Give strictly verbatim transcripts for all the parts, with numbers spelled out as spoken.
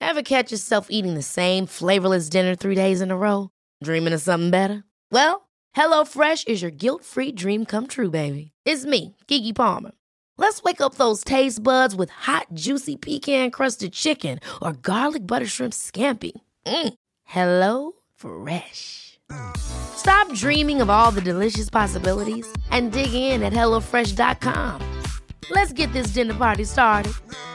Ever catch yourself eating the same flavorless dinner three days in a row? Dreaming of something better? Well, HelloFresh is your guilt-free dream come true, baby. It's me, Keke Palmer. Let's wake up those taste buds with hot, juicy pecan-crusted chicken or garlic butter shrimp scampi. Mm. Hello Fresh. Stop dreaming of all the delicious possibilities and dig in at hello fresh dot com. Let's get this dinner party started.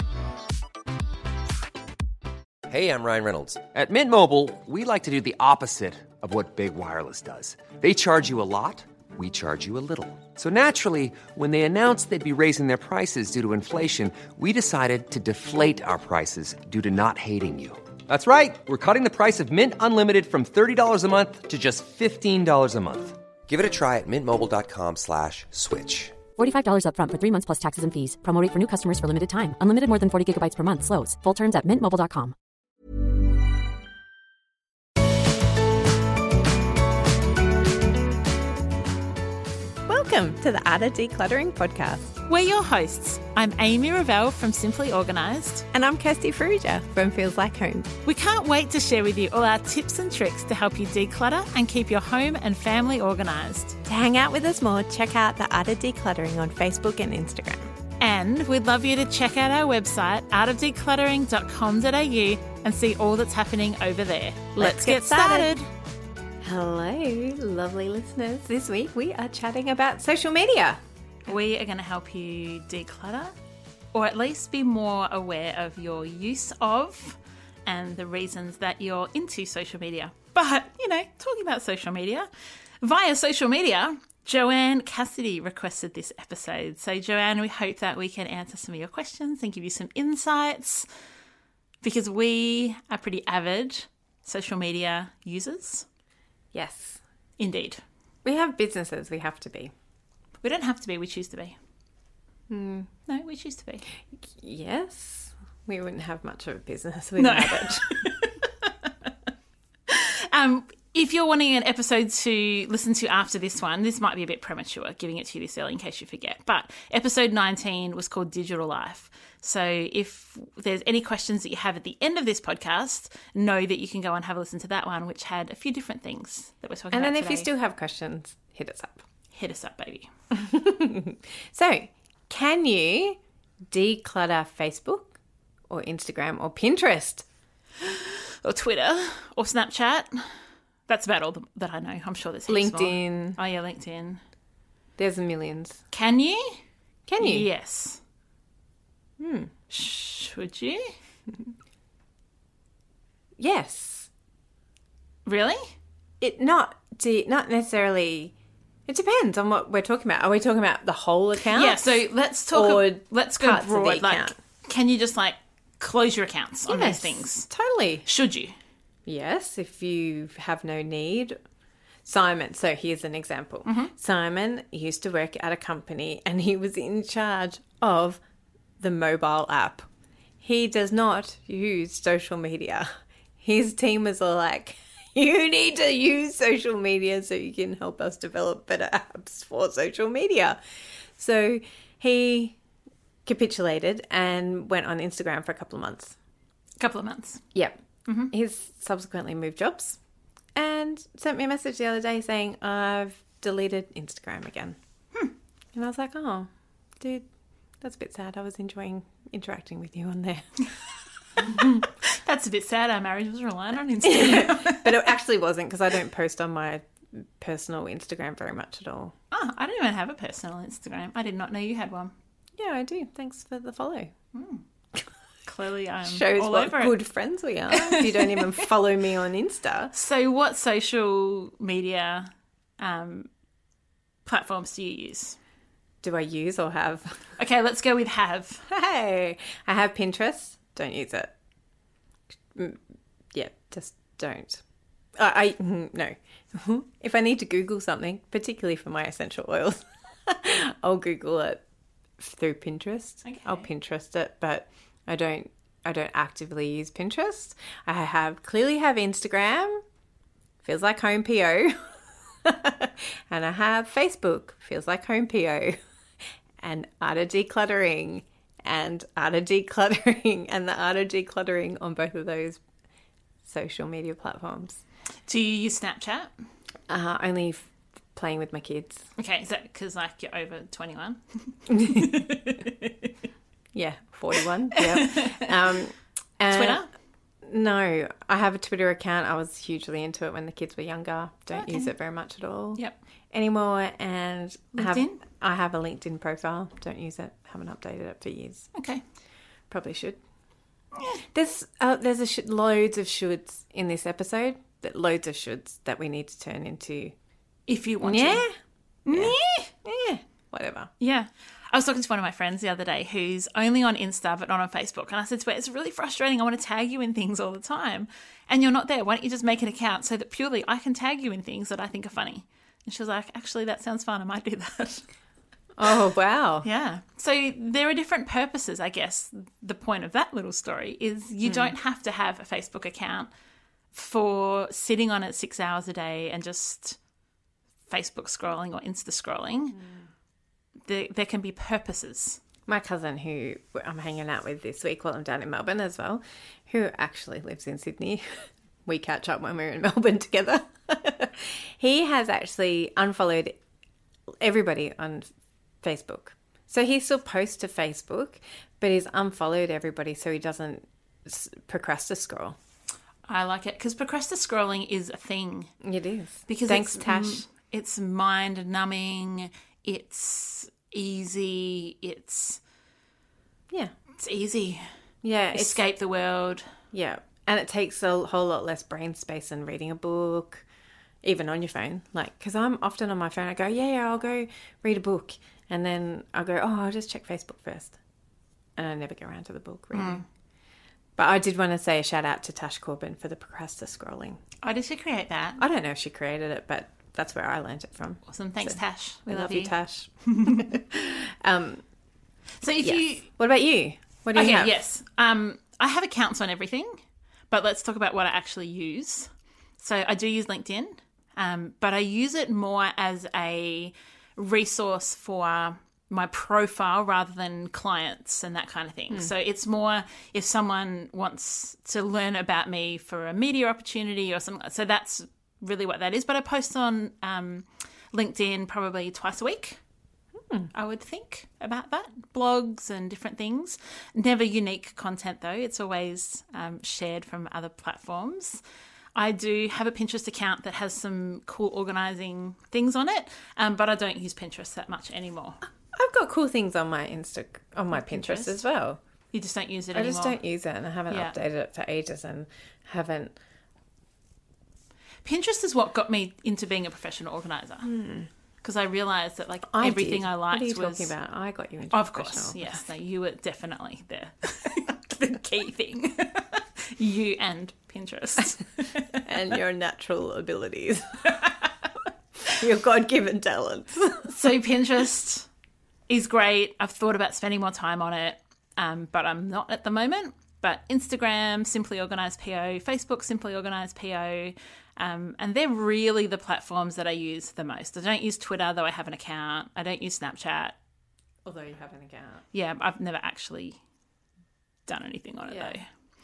Hey, I'm Ryan Reynolds. At Mint Mobile, we like to do the opposite of what Big Wireless does. They charge you a lot, we charge you a little. So naturally, when they announced they'd be raising their prices due to inflation, we decided to deflate our prices due to not hating you. That's right. We're cutting the price of Mint Unlimited from thirty dollars a month to just fifteen dollars a month. Give it a try at mintmobile.com slash switch. forty-five dollars up front for three months plus taxes and fees. Promo rate for new customers for limited time. Unlimited more than forty gigabytes per month. Slows full terms at mint mobile dot com. Welcome to the Art of Decluttering podcast. We're your hosts. I'm Amy Revell from Simply Organised. And I'm Kirsty Farrugia from Feels Like Home. We can't wait to share with you all our tips and tricks to help you declutter and keep your home and family organised. To hang out with us more, check out the Art of Decluttering on Facebook and Instagram. And we'd love you to check out our website, art of decluttering dot com dot a u, and see all that's happening over there. Let's, Let's get, get started. started. Hello, lovely listeners. This week we are chatting about social media. We are going to help you declutter, or at least be more aware of your use of and the reasons that you're into social media. But, you know, talking about social media, via social media, Joanne Cassidy requested this episode. So, Joanne, we hope that we can answer some of your questions and give you some insights, because we are pretty avid social media users. Yes. Indeed. We have businesses, we have to be. We don't have to be, we choose to be. Mm. No, we choose to be. Yes. We wouldn't have much of a business without no. it. um, if you're wanting an episode to listen to after this one, this might be a bit premature, giving it to you this early in case you forget. But episode nineteen was called Digital Life. So if there's any questions that you have at the end of this podcast, know that you can go and have a listen to that one, which had a few different things that we're talking and about And then today. if you still have questions, hit us up. Hit us up, baby. So, can you declutter Facebook or Instagram or Pinterest? Or Twitter or Snapchat? That's about all that I know. I'm sure there's heaps LinkedIn. More. Oh, yeah, LinkedIn. There's millions. Can you? Can you? Yes. Hmm. Should you? Yes. Really? It not de- not necessarily. It depends on what we're talking about. Are we talking about the whole account? Yeah. So let's talk. Or a, let's go parts broad. of the like, account? Can you just like close your accounts on yes, those things? Totally. Should you? Yes, if you have no need. Simon, so here's an example. Mm-hmm. Simon used to work at a company and he was in charge of the mobile app. He does not use social media. His team is all like, you need to use social media so you can help us develop better apps for social media. So he capitulated and went on Instagram for a couple of months. A couple of months. Yep. Mm-hmm. He's subsequently moved jobs and sent me a message the other day saying, I've deleted Instagram again. Hmm. And I was like, oh, dude, that's a bit sad. I was enjoying interacting with you on there. That's a bit sad. Our marriage was reliant on Instagram. But it actually wasn't, because I don't post on my personal Instagram very much at all. Oh, I don't even have a personal Instagram. I did not know you had one. Yeah, I do. Thanks for the follow. Mm. Clearly, I'm Shows all what over good it. friends we are. If you don't even follow me on Insta. So what social media um, platforms do you use? Do I use or have? Okay, let's go with have. Hey, I have Pinterest. Don't use it. Mm, yeah, just don't. I, I no. If I need to Google something, particularly for my essential oils, I'll Google it through Pinterest. Okay. I'll Pinterest it, but I don't. I don't actively use Pinterest. I have clearly have Instagram. Feels like home P O. And I have Facebook. Feels like home P O. And Art of Decluttering. and Art of Decluttering, and the Art of Decluttering on both of those social media platforms. Do you use Snapchat? Uh, only f- playing with my kids. Okay, is that because like you're over twenty-one? Yeah, forty-one. Yeah. Um, and Twitter? No, I have a Twitter account. I was hugely into it when the kids were younger. Don't Okay. use it very much at all Yep. anymore. And I have, LinkedIn? I have a LinkedIn profile. Don't use it. Haven't updated it for years. Okay. Probably should. There's uh, there's a sh- loads of shoulds in this episode. That loads of shoulds that we need to turn into. If you want Yeah, to. Yeah. yeah, whatever. Yeah. I was talking to one of my friends the other day who's only on Insta but not on Facebook. And I said to her, it's really frustrating. I want to tag you in things all the time. And you're not there. Why don't you just make an account so that purely I can tag you in things that I think are funny? And she was like, actually, that sounds fun. I might do that. Oh, wow. Yeah. So there are different purposes, I guess. The point of that little story is you don't have to have a Facebook account for sitting on it six hours a day and just Facebook scrolling or Insta scrolling. Mm. There, there can be purposes. My cousin, who I'm hanging out with this week while I'm down in Melbourne as well, who actually lives in Sydney. We catch up when we're in Melbourne together. He has actually unfollowed everybody on Facebook. So he still posts to Facebook, but he's unfollowed everybody so he doesn't procrastinate scroll. I like it because procrastinate scrolling is a thing. It is. Because Thanks, it's, Tash. It's mind numbing. It's easy. It's Yeah. it's easy. Yeah. It's, Escape the world. yeah. And it takes a whole lot less brain space than reading a book, even on your phone. Like, because I'm often on my phone, I go, yeah, yeah, I'll go read a book. And then I'll go, oh, I'll just check Facebook first. And I never get around to the book reading. Mm. But I did want to say a shout out to Tash Corbin for the procrastinate scrolling. Oh, did she create that? I don't know if she created it, but that's where I learned it from. Awesome. Thanks, so, Tash. We I love, love you. you, Tash. um, so if yes. you... What about you? What do you okay, have? yes. Um, I have accounts on everything, but let's talk about what I actually use. So I do use LinkedIn, um, but I use it more as a resource for my profile rather than clients and that kind of thing. Mm. So it's more if someone wants to learn about me for a media opportunity or something. So that's really what that is. But I post on um, LinkedIn probably twice a week, mm. I would think, about that. Blogs and different things. Never unique content, though. It's always um, shared from other platforms. I do have a Pinterest account that has some cool organising things on it, um, but I don't use Pinterest that much anymore. I've got cool things on my Insta, on my Pinterest, Pinterest as well. You just don't use it I anymore? just don't use it, and I haven't yeah. updated it for ages and haven't... Pinterest is what got me into being a professional organiser. Because I realised that like I everything did. I liked was... What are you was... talking about? I got you into Of professional. course, yes. No, you were definitely the, the key thing. You and Pinterest. And your natural abilities. Your God-given talents. So Pinterest is great. I've thought about spending more time on it, um, but I'm not at the moment. But Instagram, Simply Organised P O, Facebook, Simply Organised P O, um, and they're really the platforms that I use the most. I don't use Twitter, though I have an account. I don't use Snapchat. Although you have an account. Yeah, I've never actually done anything on it, Yeah. though.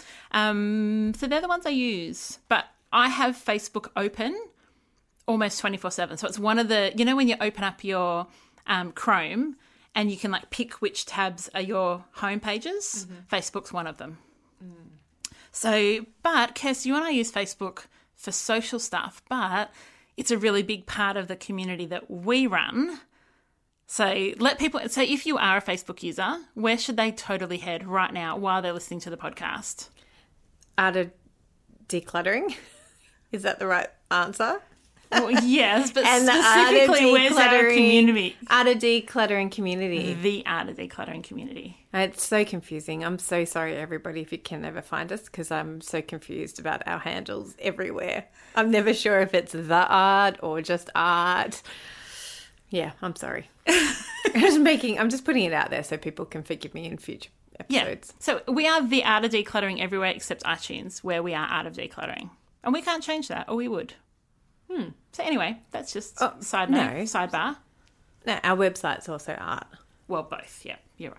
Um, so they're the ones I use. But I have Facebook open almost twenty-four seven. So it's one of the, you know, when you open up your um, Chrome and you can like pick which tabs are your home pages, mm-hmm. Facebook's one of them. Mm. So, but Kirst, you and I use Facebook for social stuff, but it's a really big part of the community that we run. So let people, so if you are a Facebook user, where should they totally head right now while they're listening to the podcast? Art of Decluttering? Is that the right answer? Well, yes, but and specifically, where's our community? Art of Decluttering community. The Art of Decluttering community. It's so confusing. I'm so sorry, everybody, if you can never find us, because I'm so confused about our handles everywhere. I'm never sure if it's the art or just art. Yeah, I'm sorry. I'm just making, I'm just putting it out there so people can forgive me in future episodes. Yeah. So we are the Art of Decluttering everywhere except iTunes, where we are Art of Decluttering. And we can't change that, or we would. Hmm. So anyway, that's just oh, side note, no. sidebar. No, our website's also art. Well, both. Yeah, you're right.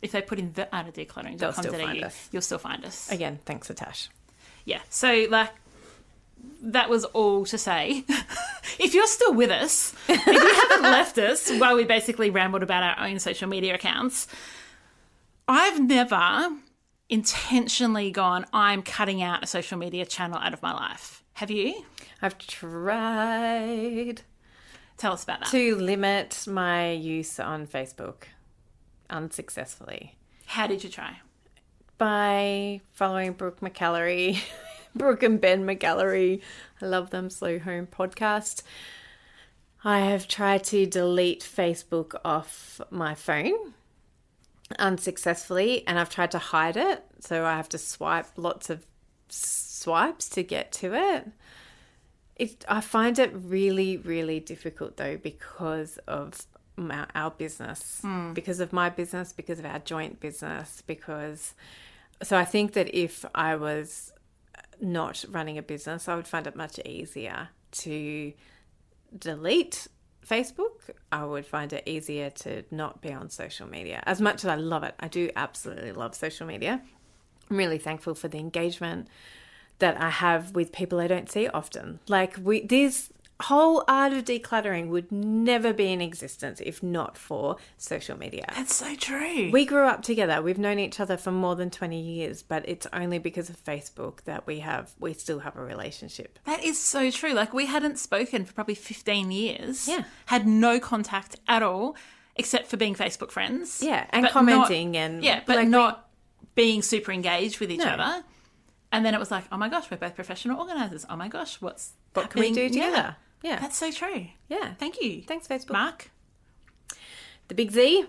if they put in the art of decluttering They'll dot com still dot a u, find us. you'll still find us. Again, thanks to Tash. Yeah. So, like, that was all to say. If you're still with us, if you haven't left us while we basically rambled about our own social media accounts, I've never intentionally gone, I'm cutting out a social media channel out of my life. Have you? I've tried Tell us about that. to limit my use on Facebook unsuccessfully How did you try? by following Brooke McAllery, Brooke and Ben McAllery. I love them. Slow Home podcast. I have tried to delete Facebook off my phone unsuccessfully, and I've tried to hide it. So I have to swipe lots of swipes to get to it. It, I find it really, really difficult though because of my, our business, mm. because of my business, because of our joint business, because so I think that if I was not running a business, I would find it much easier to delete Facebook. I would find it easier to not be on social media. As much as I love it, I do absolutely love social media. I'm really thankful for the engagement that I have with people I don't see often. Like we, this whole art of decluttering would never be in existence if not for social media. That's so true. We grew up together. We've known each other for more than twenty years, but it's only because of Facebook that we have, we still have a relationship. That is so true. Like, we hadn't spoken for probably fifteen years. Yeah. Had no contact at all, except for being Facebook friends. Yeah, and but commenting not, and... Yeah, but like not we, being super engaged with each No. other. And then it was like, oh my gosh, we're both professional organisers. Oh my gosh, what's What can we happening? do together? Yeah. Yeah. That's so true. Yeah. Thank you. Thanks, Facebook. Mark. The big Z?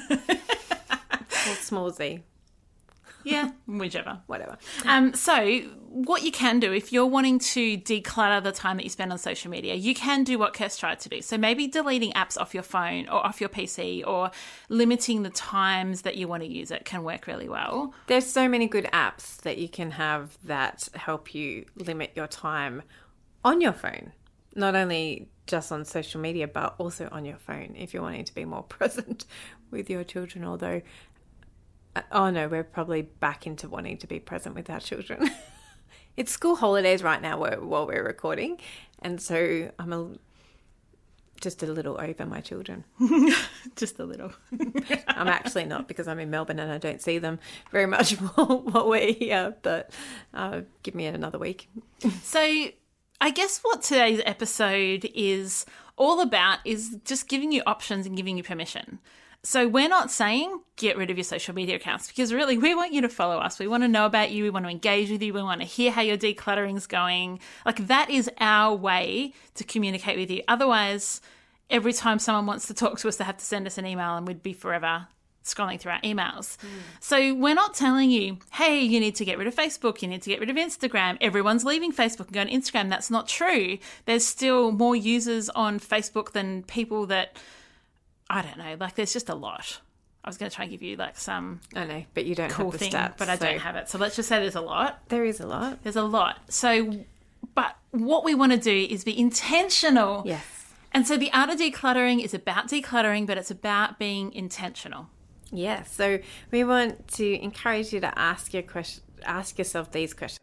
Or small Z? Yeah, whichever. Whatever. Um, so what you can do if you're wanting to declutter the time that you spend on social media, you can do what Kirst tried to do. So maybe deleting apps off your phone or off your P C or limiting the times that you want to use it can work really well. There's so many good apps that you can have that help you limit your time on your phone. Not only just on social media, but also on your phone if you're wanting to be more present with your children. Although, oh no, we're probably back into wanting to be present with our children. It's school holidays right now while we're recording. And so I'm a, just a little over my children. Just a little. I'm actually not, because I'm in Melbourne and I don't see them very much while, while we're here. But uh, give me another week. So I guess what today's episode is all about is just giving you options and giving you permission. So we're not saying get rid of your social media accounts, because really we want you to follow us. We want to know about you. We want to engage with you. We want to hear how your decluttering's going. Like, that is our way to communicate with you. Otherwise, every time someone wants to talk to us, they have to send us an email and we'd be forever scrolling through our emails. Mm. So we're not telling you, hey, you need to get rid of Facebook, you need to get rid of Instagram, everyone's leaving Facebook and going to Instagram. That's not true. There's still more users on Facebook than people that, I don't know, like there's just a lot. I was going to try and give you like some I know, but you don't cool have the thing, stats. but I so don't have it. So let's just say there's a lot. There is a lot. There's a lot. So, but what we want to do is be intentional. Yes. And so the art of decluttering is about decluttering, but it's about being intentional. Yes. So we want to encourage you to ask your question, ask yourself these questions.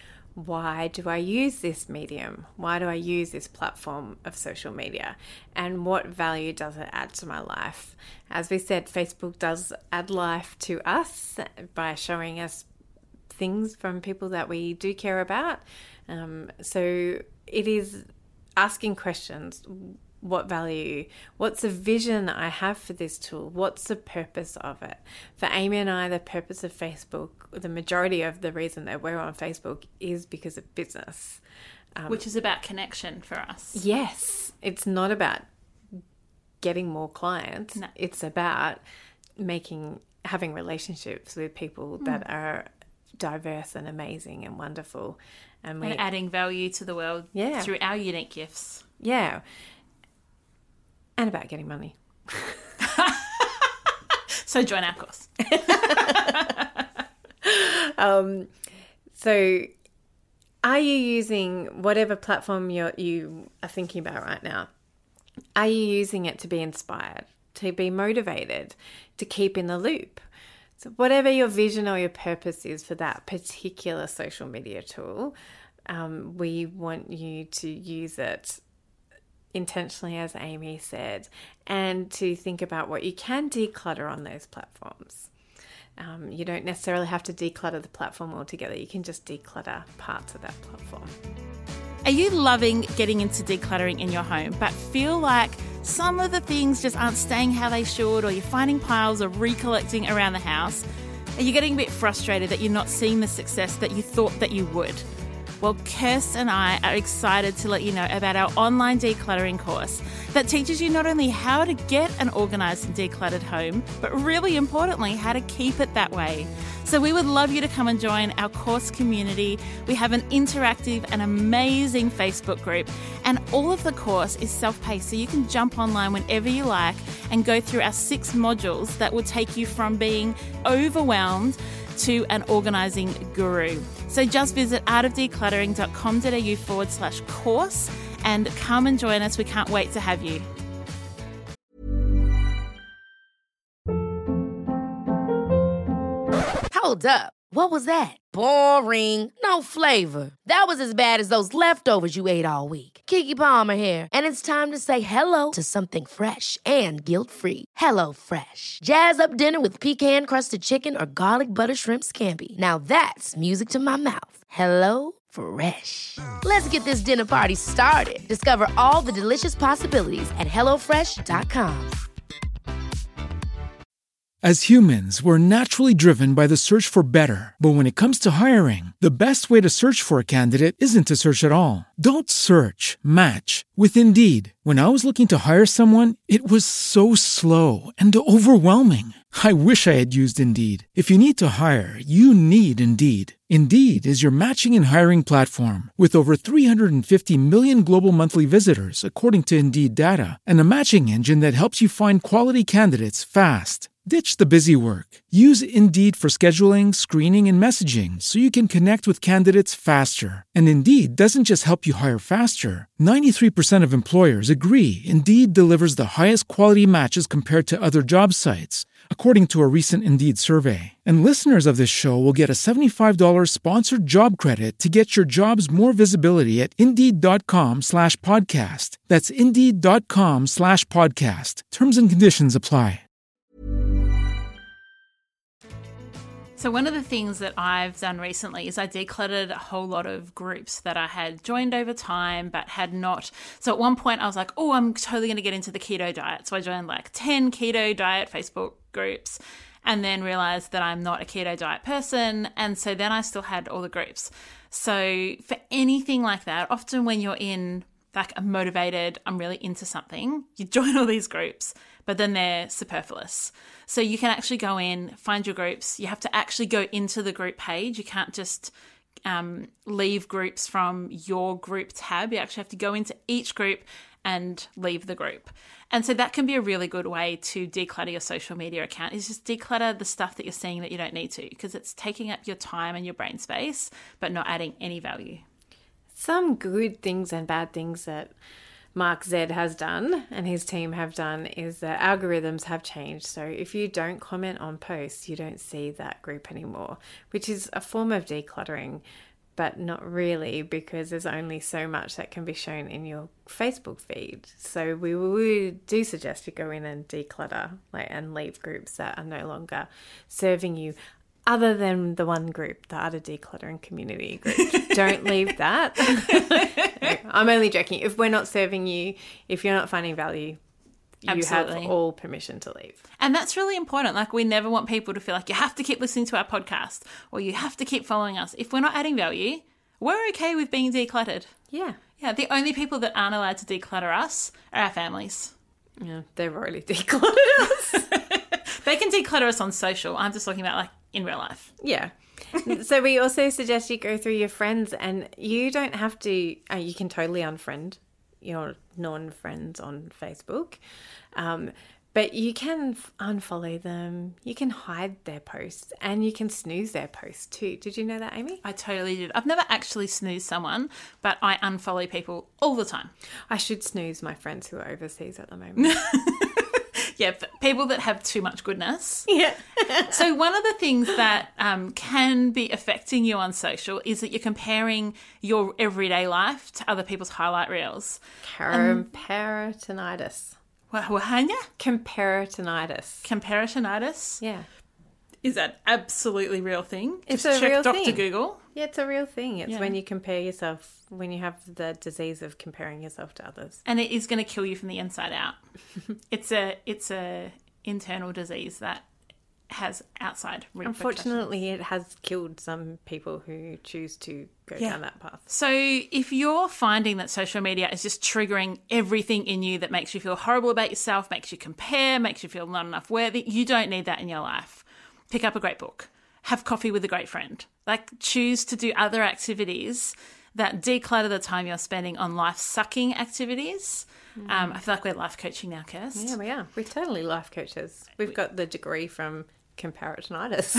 Why do I use this medium? Why do I use this platform of social media? And what value does it add to my life? As we said, Facebook does add life to us by showing us things from people that we do care about. Um, so it is asking questions. What value? What's the vision I have for this tool? What's the purpose of it? For Amy and I, the purpose of Facebook, the majority of the reason that we're on Facebook is because of business. Um, Which is about connection for us. Yes. It's not about getting more clients. No. It's about making, having relationships with people mm. that are diverse and amazing and wonderful. And, we, and adding value to the world yeah. through our unique gifts. Yeah. And about getting money. So join our course. um, so are you using whatever platform you're, you are thinking about right now? Are you using it to be inspired, to be motivated, to keep in the loop, So whatever your vision or your purpose is for that particular social media tool, um, we want you to use it intentionally, as Amy said, and to think about what you can declutter on those platforms. Um, you don't necessarily have to declutter the platform altogether. You can just declutter parts of that platform. Are you loving getting into decluttering in your home, but feel like some of the things just aren't staying how they should, or you're finding piles of recollecting around the house? Are you getting a bit frustrated that you're not seeing the success that you thought that you would? Well, Kirst and I are excited to let you know about our online decluttering course that teaches you not only how to get an organised and decluttered home, but really importantly, how to keep it that way. So we would love you to come and join our course community. We have an interactive and amazing Facebook group, and all of the course is self-paced, so you can jump online whenever you like and go through our six modules that will take you from being overwhelmed to an organising guru. So just visit artofdecluttering.com.au forward slash course and come and join us. We can't wait to have you. Hold up. What was that? Boring. No flavor. That was as bad as those leftovers you ate all week. Keke Palmer here, and it's time to say hello to something fresh and guilt-free. Hello Fresh. Jazz up dinner with pecan-crusted chicken or garlic butter shrimp scampi. Now that's music to my mouth. Hello Fresh. Let's get this dinner party started. Discover all the delicious possibilities at hello fresh dot com. As humans, we're naturally driven by the search for better. But when it comes to hiring, the best way to search for a candidate isn't to search at all. Don't search, match with Indeed. When I was looking to hire someone, it was so slow and overwhelming. I wish I had used Indeed. If you need to hire, you need Indeed. Indeed is your matching and hiring platform with over three hundred fifty million global monthly visitors, according to Indeed data, and a matching engine that helps you find quality candidates fast. Ditch the busy work. Use Indeed for scheduling, screening, and messaging so you can connect with candidates faster. And Indeed doesn't just help you hire faster. ninety-three percent of employers agree Indeed delivers the highest quality matches compared to other job sites, according to a recent Indeed survey. And listeners of this show will get a seventy-five dollars sponsored job credit to get your jobs more visibility at Indeed.com slash podcast. That's Indeed.com slash podcast. Terms and conditions apply. So one of the things that I've done recently is I decluttered a whole lot of groups that I had joined over time but had not. So at one point I was like, oh, I'm totally going to get into the keto diet. So I joined like ten keto diet Facebook groups and then realized that I'm not a keto diet person. And so then I still had all the groups. So for anything like that, often when you're in like a motivated, I'm really into something, you join all these groups, but then they're superfluous. So you can actually go in, find your groups. You have to actually go into the group page. You can't just um, leave groups from your group tab. You actually have to go into each group and leave the group. And so that can be a really good way to declutter your social media account, is just declutter the stuff that you're seeing that you don't need to, because it's taking up your time and your brain space, but not adding any value. Some good things and bad things that Mark Zed has done and his team have done is that algorithms have changed. So if you don't comment on posts, you don't see that group anymore, which is a form of decluttering, but not really, because there's only so much that can be shown in your Facebook feed. So we, we do suggest you go in and declutter, like, and leave groups that are no longer serving you, other than the one group, the Art of Decluttering community group. Don't leave that. I'm only joking. If we're not serving you, if you're not finding value, you Absolutely. have all permission to leave. And that's really important. Like, we never want people to feel like you have to keep listening to our podcast or you have to keep following us. If we're not adding value, we're okay with being decluttered. Yeah. Yeah, the only people that aren't allowed to declutter us are our families. Yeah, they've already decluttered us. They can declutter us on social. I'm just talking about, like, in real life. Yeah. So we also suggest you go through your friends, and you don't have to, uh, you can totally unfriend your non-friends on Facebook, um, but you can f- unfollow them, you can hide their posts, and you can snooze their posts too. Did you know that, Amy? I totally did. I've never actually snoozed someone, but I unfollow people all the time. I should snooze my friends who are overseas at the moment. Yeah, but people that have too much goodness. Yeah. So one of the things that um, can be affecting you on social is that you're comparing your everyday life to other people's highlight reels. Comparatinitis. What, what, Hanya? Comparatinitis. Comparatinitis? Yeah. Is that absolutely real thing? It's Just a check real Doctor thing. Google. Yeah, it's a real thing. It's Yeah. when you compare yourself, when you have the disease of comparing yourself to others. And it is going to kill you from the inside out. it's a it's a internal disease that has outside repercussions. Unfortunately, it has killed some people who choose to go Yeah. down that path. So if you're finding that social media is just triggering everything in you that makes you feel horrible about yourself, makes you compare, makes you feel not enough worthy, you don't need that in your life. Pick up a great book. Have coffee with a great friend. Like, choose to do other activities that declutter the time you're spending on life-sucking activities. Mm. Um, I feel like we're life coaching now, Kirst. Yeah, we are. We're totally life coaches. We've got the degree from comparatinitis.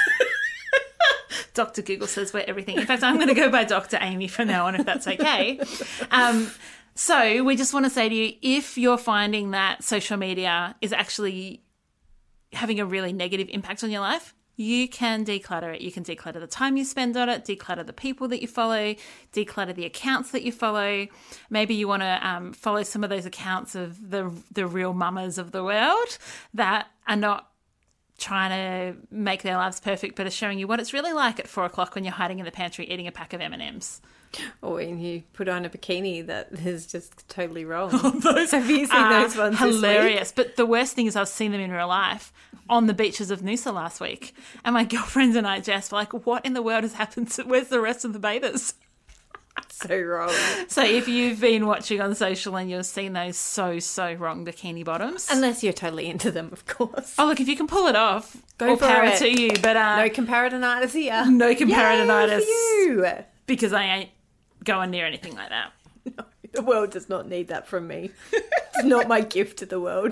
Doctor Google says we're everything. In fact, I'm going to go by Doctor Amy from now on, if that's okay. Um, so we just want to say to you, if you're finding that social media is actually having a really negative impact on your life, you can declutter it. You can declutter the time you spend on it, declutter the people that you follow, declutter the accounts that you follow. Maybe you want to um, follow some of those accounts of the the real mamas of the world that are not trying to make their lives perfect, but are showing you what it's really like at four o'clock when you're hiding in the pantry eating a pack of M and M's. Or when you put on a bikini that is just totally wrong. Those Have you seen are those ones hilarious. But the worst thing is I've seen them in real life on the beaches of Noosa last week. And my girlfriends and I, Jess, were like, what in the world has happened? To, where's the rest of the bathers? So wrong. So if you've been watching on social and you've seen those so, so wrong bikini bottoms. Unless you're totally into them, of course. Oh, look, if you can pull it off, Go all for power it. to you. But uh, No comparatinitis here. no comparatinitis. Yay for you. Because I ain't going near anything like that. No, the world does not need that from me. It's not my gift to the world.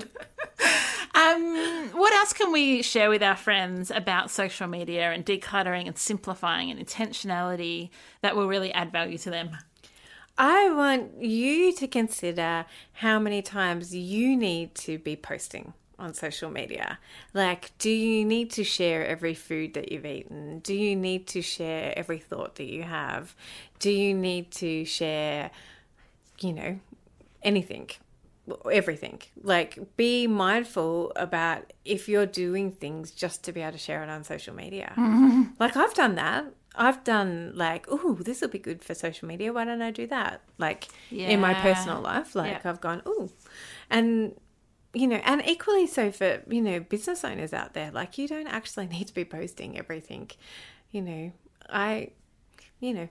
Um, what else can we share with our friends about social media and decluttering and simplifying and intentionality that will really add value to them? I want you to consider how many times you need to be posting on social media. Like, do you need to share every food that you've eaten? Do you need to share every thought that you have? Do you need to share, you know, anything? Everything. Like, be mindful about if you're doing things just to be able to share it on social media. Mm-hmm. Like, I've done that. I've done like, oh, this will be good for social media. Why don't I do that? Like yeah. in my personal life, like yeah. I've gone, oh, and you know, and equally so for, you know, business owners out there, like you don't actually need to be posting everything. You know, I, you know,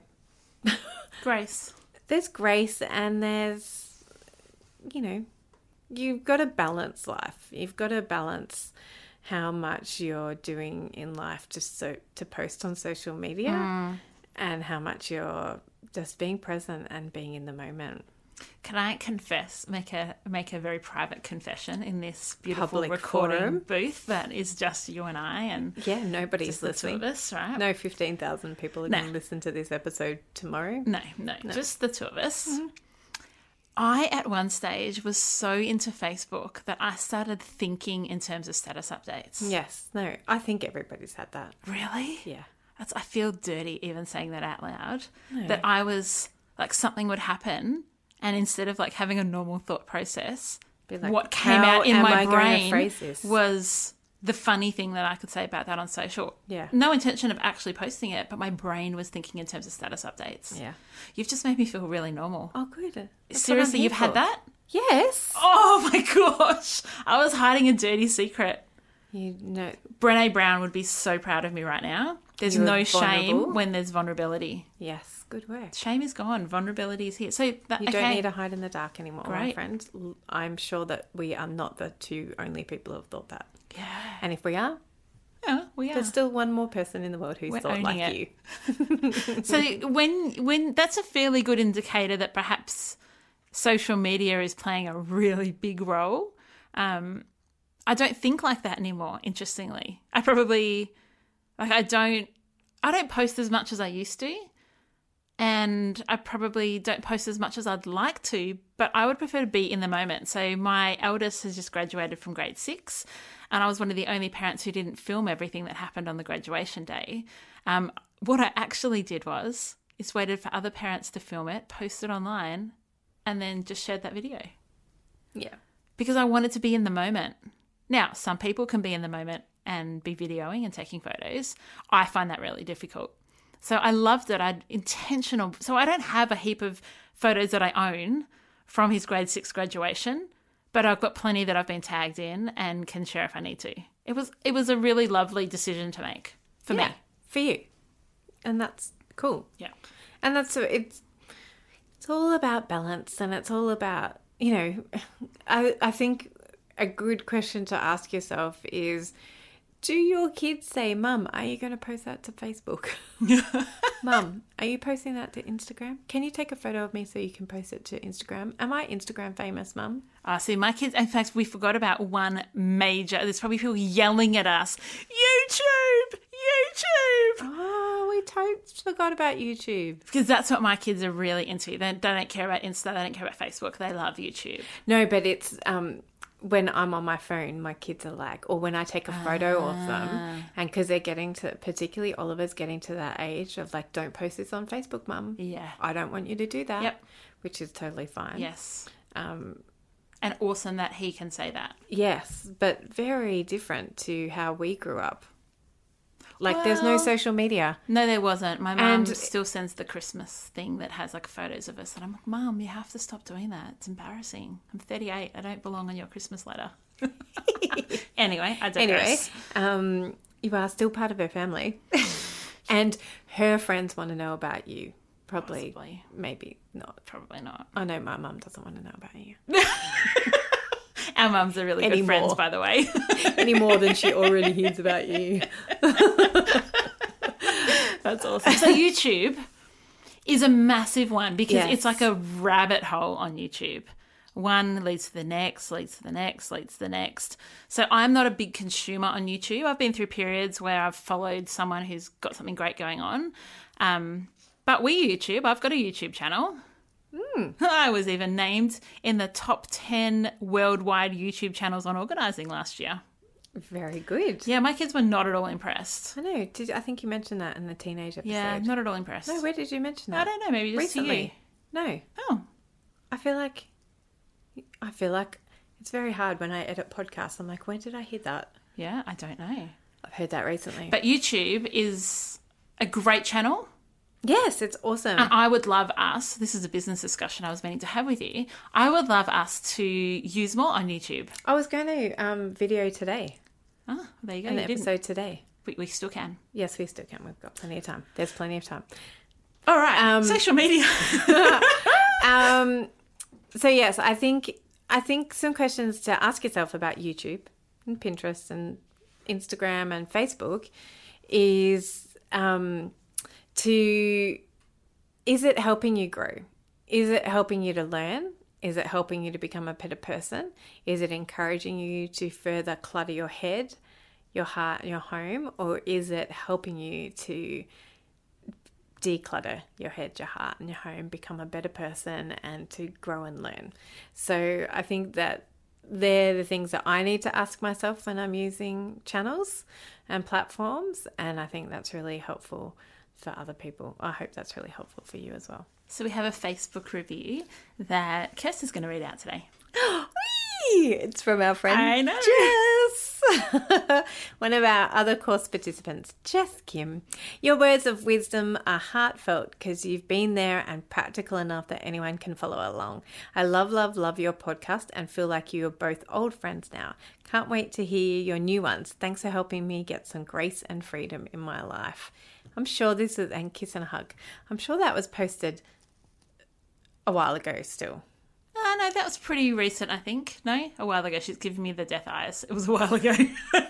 grace. There's grace and there's, you know, you've got to balance life. You've got to balance how much you're doing in life just so to post on social media mm. and how much you're just being present and being in the moment. Can I confess, make a make a very private confession in this beautiful Public recording forum. booth that is just you and I and yeah, nobody's just listening. The two of us, right? No fifteen thousand people are no. going to listen to this episode tomorrow. No, no, no. Just the two of us. Mm-hmm. I, at one stage, was so into Facebook that I started thinking in terms of status updates. Yes. No, I think everybody's had that. Really? Yeah. That's, I feel dirty even saying that out loud. No. That I was, like, something would happen and instead of, like, having a normal thought process, Be like, what came how out in am my I going to brain phrase this? was the funny thing that I could say about that on social. Yeah. No intention of actually posting it, but my brain was thinking in terms of status updates. Yeah. You've just made me feel really normal. Oh, good. That's Seriously, you've for. had that? Yes. Oh my gosh. I was hiding a dirty secret. You know, Brené Brown would be so proud of me right now. There's You're no vulnerable. shame when there's vulnerability. yes. Good work. Shame is gone. Vulnerability is here. So that, You okay. don't need to hide in the dark anymore, my Great. friend. L- I'm sure that we are not the two only people who have thought that. Yeah. And if we are, Yeah, we are. there's still one more person in the world who's We're thought like owning you. So when when that's a fairly good indicator that perhaps social media is playing a really big role. Um, I don't think like that anymore, interestingly. I probably like I don't I don't post as much as I used to. and I probably don't post as much as I'd like to, but I would prefer to be in the moment. So my eldest has just graduated from grade six, and I was one of the only parents who didn't film everything that happened on the graduation day. Um, what I actually did was is waited for other parents to film it, post it online, and then just shared that video. Yeah. Because I wanted to be in the moment. Now, some people can be in the moment and be videoing and taking photos. I find that really difficult. So I loved it. I'd intentional. So I don't have a heap of photos that I own from his grade six graduation, but I've got plenty that I've been tagged in and can share if I need to. It was it was a really lovely decision to make for yeah, me. For you. And that's cool. Yeah. And that's it's it's all about balance, and it's all about, you know, I I think a good question to ask yourself is, do your kids say, Mum, are you going to post that to Facebook? Mum, are you posting that to Instagram? Can you take a photo of me so you can post it to Instagram? Am I Instagram famous, Mum? Uh, see, my kids, in fact, we forgot about one major, there's probably people yelling at us, YouTube, YouTube. Oh, we totally forgot about YouTube. Because that's what my kids are really into. They, they don't care about Insta, they don't care about Facebook, they love YouTube. No, but it's... um. When I'm on my phone, my kids are like, or when I take a photo ah. of them, and because they're getting to, particularly Oliver's getting to that age of like, don't post this on Facebook, Mum. Yeah. I don't want you to do that. Yep. Which is totally fine. Yes. Um, and awesome that he can say that. Yes, but very different to how we grew up. Like, well, there's no social media. No, there wasn't. My mum And- still sends the Christmas thing that has like photos of us. And I'm like, Mum, you have to stop doing that. It's embarrassing. I'm thirty-eight. I don't belong on your Christmas letter. Anyway, I digress. Anyway, um, you are still part of her family. And her friends want to know about you. Probably. Possibly. Maybe not. Probably not. I know my mum doesn't want to know about you. Our mums are really Any good friends, more. by the way. Any more than she already hears about you. That's awesome. So YouTube is a massive one because Yes. it's like a rabbit hole on YouTube. One leads to the next, leads to the next, leads to the next. So I'm not a big consumer on YouTube. I've been through periods where I've followed someone who's got something great going on. Um, but we YouTube. I've got a YouTube channel. Mm. I was even named in the top ten worldwide YouTube channels on organising last year. Very good. Yeah, my kids were not at all impressed. I know. Did I think you mentioned that in the teenage episode? Yeah, not at all impressed. No, where did you mention that? I don't know, maybe just to Recently. you. No. Oh. I feel like I feel like it's very hard when I edit podcasts. I'm like, when did I hear that? Yeah, I don't know. I've heard that recently. But YouTube is a great channel. yes, it's awesome. And I would love us, this is a business discussion I was meaning to have with you, I would love us to use more on YouTube. I was going to um, video today, Oh, there you go. an You didn't. episode today. We, we still can. Yes, we still can. We've got plenty of time. There's plenty of time. All right. Um, Social media. Um, so yes, I think I think some questions to ask yourself about YouTube and Pinterest and Instagram and Facebook is um, to is it helping you grow? Is it helping you to learn? Is it helping you to become a better person? Is it encouraging you to further clutter your head, your heart, and your home? Or is it helping you to declutter your head, your heart, and your home, become a better person and to grow and learn? So I think that they're the things that I need to ask myself when I'm using channels and platforms. And I think that's really helpful for other people. I hope that's really helpful for you as well. So we have a Facebook review that Kirsty's going to read out today. It's from our friend I know. Jess, one of our other course participants, Jess Kim. Your words of wisdom are heartfelt because you've been there and practical enough that anyone can follow along. I love, love, love your podcast and feel like you are both old friends now. Can't wait to hear your new ones. Thanks for helping me get some grace and freedom in my life. I'm sure this is, and kiss and a hug. I'm sure that was posted a while ago still. Oh, no, that was pretty recent, I think. No? A while ago. She's giving me the death eyes. It was a while ago.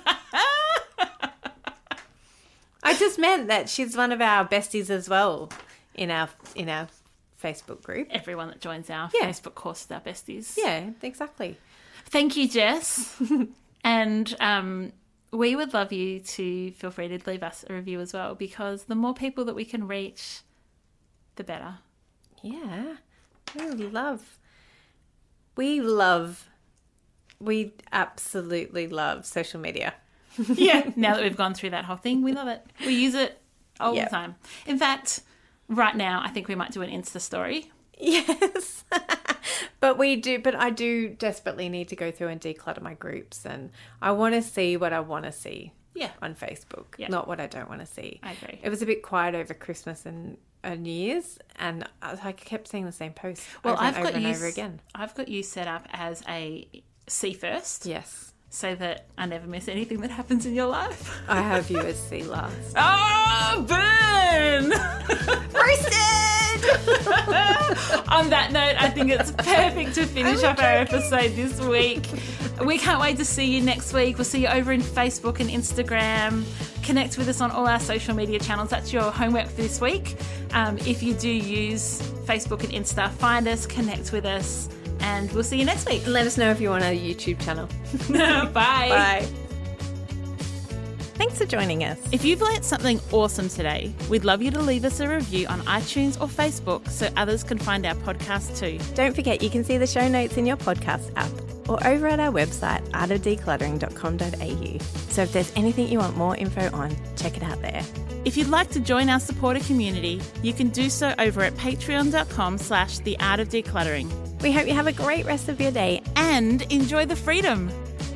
I just meant that she's one of our besties as well in our in our Facebook group. Everyone that joins our Yeah. Facebook course is our besties. Yeah, exactly. Thank you, Jess. And um, we would love you to feel free to leave us a review as well, because the more people that we can reach, the better. Yeah. We love, we love, we absolutely love social media. Yeah. Now that we've gone through that whole thing, we love it. We use it all Yep. the time. In fact, right now, I think we might do an Insta story. Yes. But we do, but I do desperately need to go through and declutter my groups, and I want to see what I want to see Yeah. on Facebook, Yeah. not what I don't want to see. I agree. It was a bit quiet over Christmas and, and New Year's, and I, I kept seeing the same posts Well, over I've and over got and you, over again. I've got you set up as a see first. Yes. So that I never miss anything that happens in your life. I have you as see last. Oh, burn! Roasted! On that note, I think it's perfect to finish off our episode this week. We can't wait to see you next week. We'll see you over in Facebook and Instagram. Connect with us on all our social media channels. That's your homework for this week. Um, if you do use Facebook and Insta, find us, connect with us, and we'll see you next week. Let us know if you want a YouTube channel. Bye. Bye. Thanks for joining us. If you've learnt something awesome today, we'd love you to leave us a review on iTunes or Facebook so others can find our podcast too. Don't forget you can see the show notes in your podcast app or over at our website, art of decluttering dot com dot a u. So if there's anything you want more info on, check it out there. If you'd like to join our supporter community, you can do so over at patreon.com slash the art of decluttering. We hope you have a great rest of your day. And enjoy the freedom.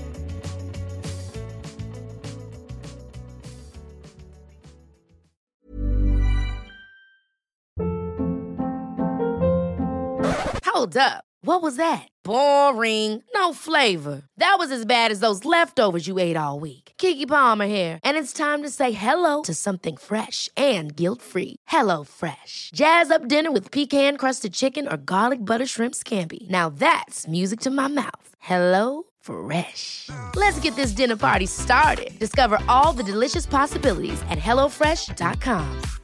Hold up. What was that? Boring. No flavor. That was as bad as those leftovers you ate all week. Keke Palmer here, and it's time to say hello to something fresh and guilt-free. Hello Fresh. Jazz up dinner with pecan-crusted chicken or garlic butter shrimp scampi. Now that's music to my mouth. Hello Fresh. Let's get this dinner party started. Discover all the delicious possibilities at hello fresh dot com.